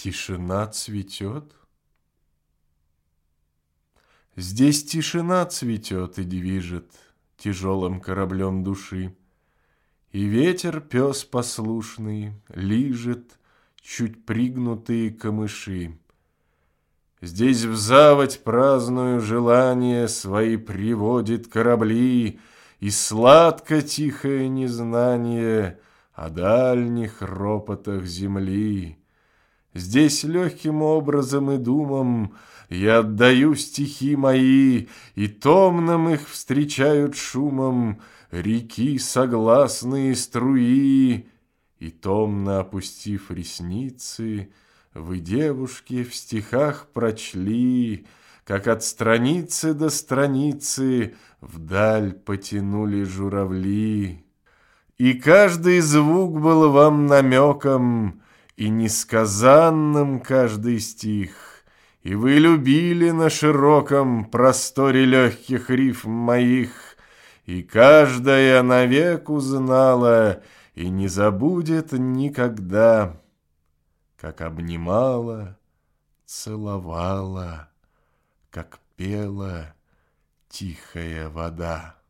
Тишина цветет. Здесь тишина цветет и движет тяжелым кораблем души, и ветер, пес послушный, лижет чуть пригнутые камыши. Здесь в заводь праздную желание свои приводит корабли, и сладко тихое незнание о дальних ропотах земли. Здесь легким образом и думам я отдаю стихи мои, и томным их встречают шумом реки согласные струи. И томно опустив ресницы, вы, девушки, в стихах прочли, как от страницы до страницы вдаль потянули журавли. И каждый звук был вам намеком, и несказанным каждый стих, и вы любили на широком просторе легких рифм моих, и каждая навек узнала и не забудет никогда, как обнимала, целовала, как пела тихая вода.